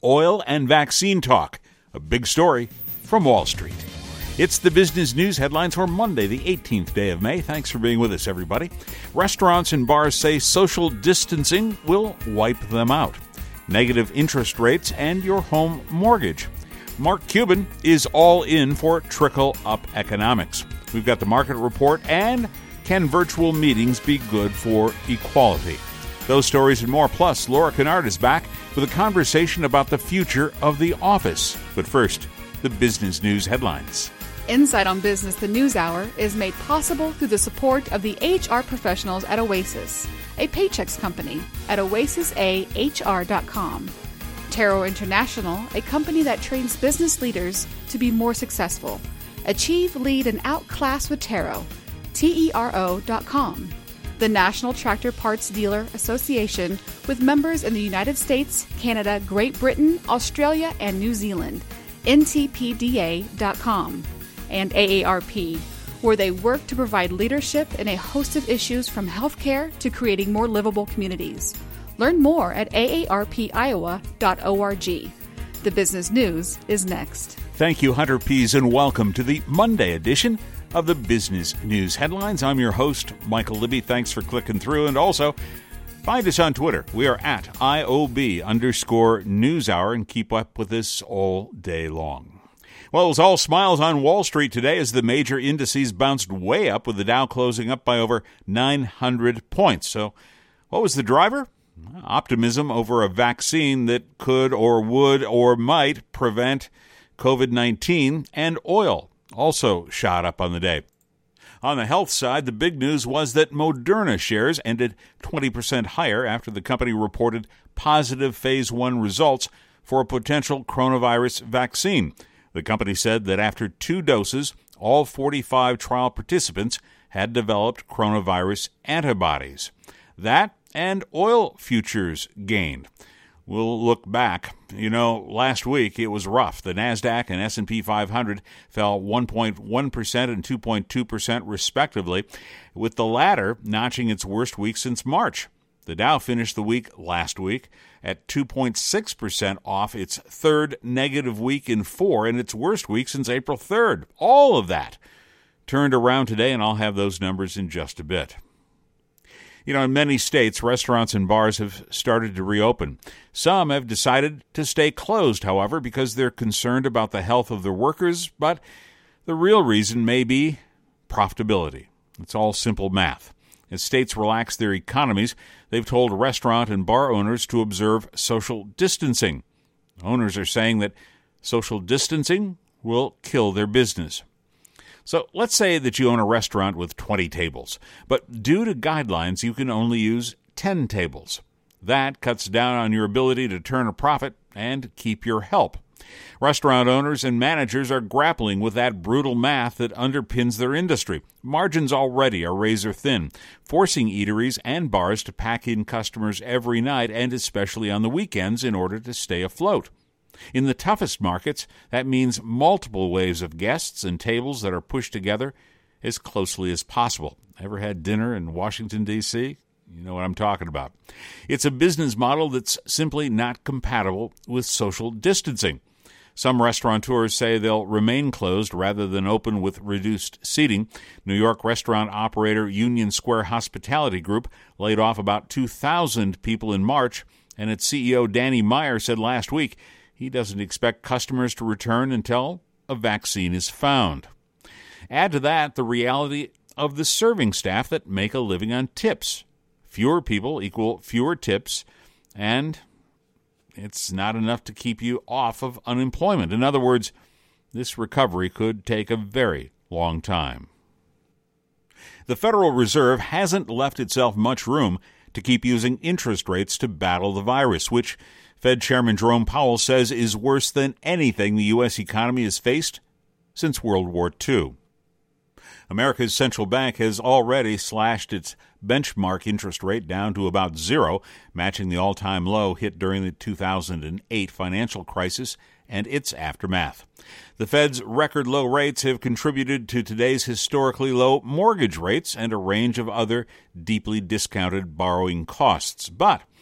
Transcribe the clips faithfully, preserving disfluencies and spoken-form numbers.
oil and vaccine talk. A big story from Wall Street. It's the business news headlines for Monday, the eighteenth day of May. Thanks for being with us, everybody. Restaurants and bars say social distancing will wipe them out. Negative interest rates and your home mortgage. Mark Cuban is all in for trickle-up economics. We've got the market report and can virtual meetings be good for equality? Those stories and more. Plus, Laura Kennard is back with a conversation about the future of the office. But first, the business news headlines. Insight on Business, the News Hour, is made possible through the support of the H R professionals at Oasis, a Paychex company at oasis a h r dot com. Tero International, a company that trains business leaders to be more successful. Achieve, lead, and outclass with Tero. T E R O dot com. The National Tractor Parts Dealer Association, with members in the United States, Canada, Great Britain, Australia, and New Zealand. N T P D A dot com. And A A R P, where they work to provide leadership in a host of issues from healthcare to creating more livable communities. Learn more at a a r p iowa dot org. The business news is next. Thank you, Hunter Pease, and welcome to the Monday edition of the Business News Headlines. I'm your host, Michael Libby. Thanks for clicking through, and also find us on Twitter. We are at I O B underscore News Hour, and keep up with us all day long. Well, it was all smiles on Wall Street today as the major indices bounced way up, with the Dow closing up by over nine hundred points. So what was the driver? Optimism over a vaccine that could or would or might prevent covid nineteen, and oil also shot up on the day. On the health side, the big news was that Moderna shares ended twenty percent higher after the company reported positive phase one results for a potential coronavirus vaccine. The company said that after two doses, all forty-five trial participants had developed coronavirus antibodies. That and oil futures gained. We'll look back. You know, last week it was rough. The NASDAQ and S and P five hundred fell one point one percent and two point two percent respectively, with the latter notching its worst week since March. The Dow finished the week last week at two point six percent off its third negative week in four and its worst week since April third. All of that turned around today, and I'll have those numbers in just a bit. You know, in many states, restaurants and bars have started to reopen. Some have decided to stay closed, however, because they're concerned about the health of their workers, but the real reason may be profitability. It's all simple math. As states relax their economies, they've told restaurant and bar owners to observe social distancing. Owners are saying that social distancing will kill their business. So let's say that you own a restaurant with twenty tables, but due to guidelines, you can only use ten tables. That cuts down on your ability to turn a profit and keep your help. Restaurant owners and managers are grappling with that brutal math that underpins their industry. Margins already are razor thin, forcing eateries and bars to pack in customers every night and especially on the weekends in order to stay afloat. In the toughest markets, that means multiple waves of guests and tables that are pushed together as closely as possible. Ever had dinner in Washington, D C? You know what I'm talking about. It's a business model that's simply not compatible with social distancing. Some restaurateurs say they'll remain closed rather than open with reduced seating. New York restaurant operator Union Square Hospitality Group laid off about two thousand people in March, and its C E O Danny Meyer said last week he doesn't expect customers to return until a vaccine is found. Add to that the reality of the serving staff that make a living on tips. Fewer people equal fewer tips, and it's not enough to keep you off of unemployment. In other words, this recovery could take a very long time. The Federal Reserve hasn't left itself much room to keep using interest rates to battle the virus, which Fed Chairman Jerome Powell says is worse than anything the U S economy has faced since World War Two. America's central bank has already slashed its benchmark interest rate down to about zero, matching the all-time low hit during the two thousand eight financial crisis and its aftermath. The Fed's record low rates have contributed to today's historically low mortgage rates and a range of other deeply discounted borrowing costs. But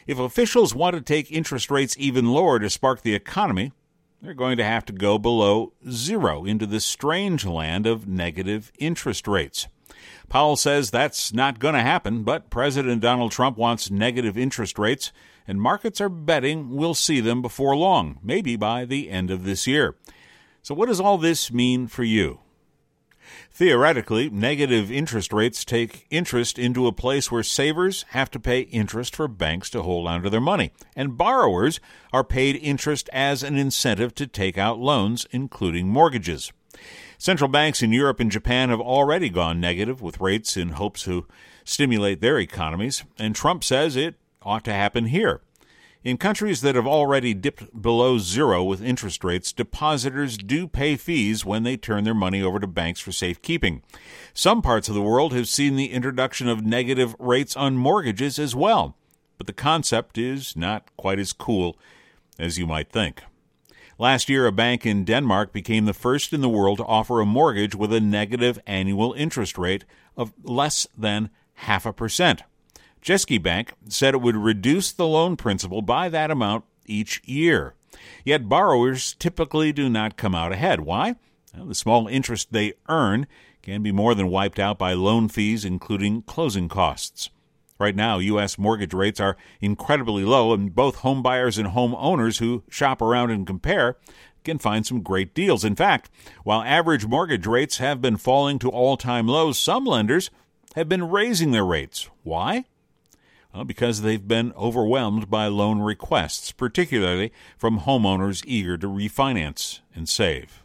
If officials want to take interest rates even lower to spark the economy, they're going to have to go below zero into the strange land of negative interest rates. Powell says that's not going to happen, but President Donald Trump wants negative interest rates, and markets are betting we'll see them before long, maybe by the end of this year. So what does all this mean for you? Theoretically, negative interest rates take interest into a place where savers have to pay interest for banks to hold onto their money, and borrowers are paid interest as an incentive to take out loans, including mortgages. Central banks in Europe and Japan have already gone negative with rates in hopes to stimulate their economies, and Trump says it ought to happen here. In countries that have already dipped below zero with interest rates, depositors do pay fees when they turn their money over to banks for safekeeping. Some parts of the world have seen the introduction of negative rates on mortgages as well, but the concept is not quite as cool as you might think. Last year, a bank in Denmark became the first in the world to offer a mortgage with a negative annual interest rate of less than half a percent. Jyske Bank said it would reduce the loan principal by that amount each year. Yet borrowers typically do not come out ahead. Why? Well, the small interest they earn can be more than wiped out by loan fees, including closing costs. Right now, U S mortgage rates are incredibly low, and both home buyers and homeowners who shop around and compare can find some great deals. In fact, while average mortgage rates have been falling to all-time lows, some lenders have been raising their rates. Why? Well, because they've been overwhelmed by loan requests, particularly from homeowners eager to refinance and save.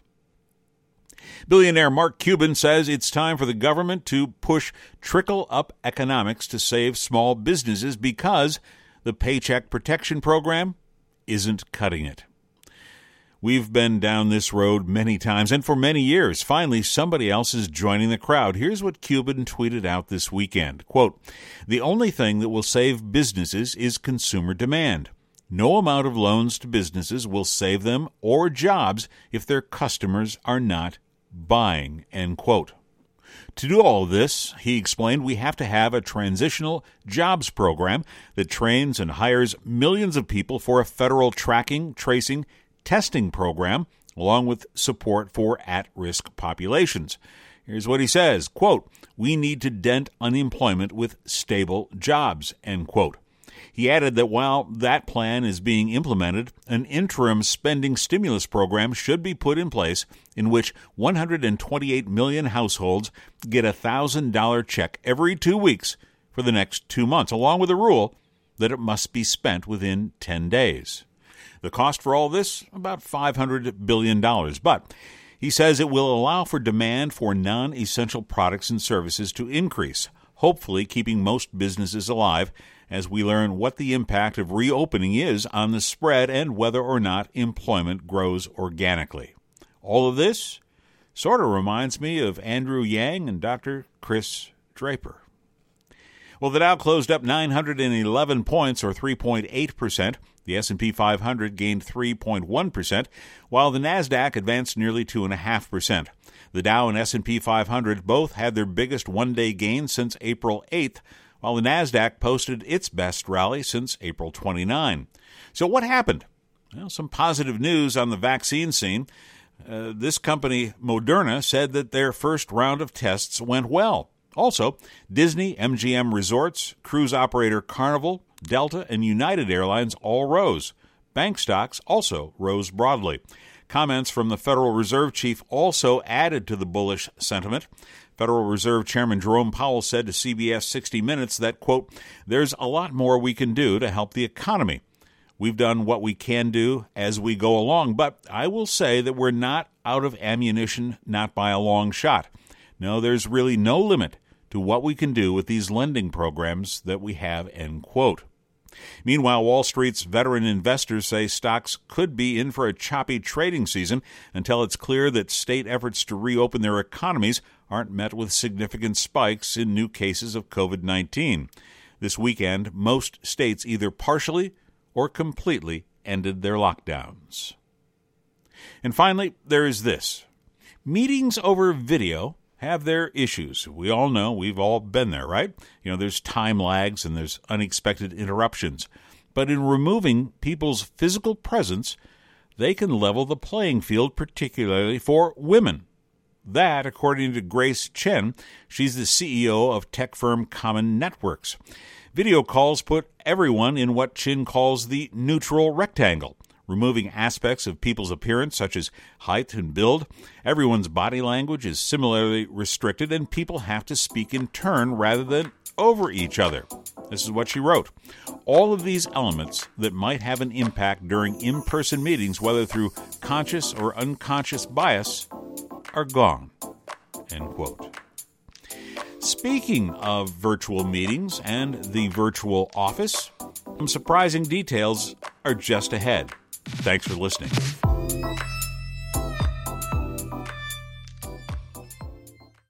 Billionaire Mark Cuban says it's time for the government to push trickle-up economics to save small businesses because the Paycheck Protection Program isn't cutting it. We've been down this road many times, and for many years. Finally, somebody else is joining the crowd. Here's what Cuban tweeted out this weekend. Quote, "The only thing that will save businesses is consumer demand. No amount of loans to businesses will save them or jobs if their customers are not buying," end quote. To do all of this, he explained, we have to have a transitional jobs program that trains and hires millions of people for a federal tracking, tracing, testing program, along with support for at-risk populations. Here's what he says, quote, "We need to dent unemployment with stable jobs," end quote. He added that while that plan is being implemented, an interim spending stimulus program should be put in place in which one hundred twenty-eight million households get a one thousand dollars check every two weeks for the next two months, along with a rule that it must be spent within ten days. The cost for all this, about five hundred billion dollars, but he says it will allow for demand for non-essential products and services to increase, hopefully keeping most businesses alive as we learn what the impact of reopening is on the spread and whether or not employment grows organically. All of this sort of reminds me of Andrew Yang and Doctor Chris Draper. Well, the Dow closed up nine hundred eleven points, or three point eight percent. The S and P five hundred gained three point one percent, while the Nasdaq advanced nearly two point five percent. The Dow and S and P five hundred both had their biggest one-day gain since April eighth, while the Nasdaq posted its best rally since April twenty-ninth. So what happened? Well, some positive news on the vaccine scene. Uh, this company, Moderna, said that their first round of tests went well. Also, Disney, M G M Resorts, cruise operator Carnival, Delta, and United Airlines all rose. Bank stocks also rose broadly. Comments from the Federal Reserve Chief also added to the bullish sentiment. Federal Reserve Chairman Jerome Powell said to C B S sixty minutes that, quote, "There's a lot more we can do to help the economy. We've done what we can do as we go along, but I will say that we're not out of ammunition, not by a long shot. No, there's really no limit to what we can do with these lending programs that we have," end quote. Meanwhile, Wall Street's veteran investors say stocks could be in for a choppy trading season until it's clear that state efforts to reopen their economies aren't met with significant spikes in new cases of covid nineteen. This weekend, most states either partially or completely ended their lockdowns. And finally, there is this. Meetings over video have their issues. We all know, we've all been there, right? You know, there's time lags and there's unexpected interruptions. but in removing people's physical presence, they can level the playing field, particularly for women. That, according to Grace Chen, she's the C E O of tech firm Common Networks. Video calls put everyone in what Chen calls the neutral rectangle, removing aspects of people's appearance such as height and build. Everyone's body language is similarly restricted, and people have to speak in turn rather than over each other. This is what she wrote. All of these elements that might have an impact during in-person meetings, whether through conscious or unconscious bias, are gone. End quote. Speaking of virtual meetings and the virtual office, some surprising details are just ahead. Thanks for listening.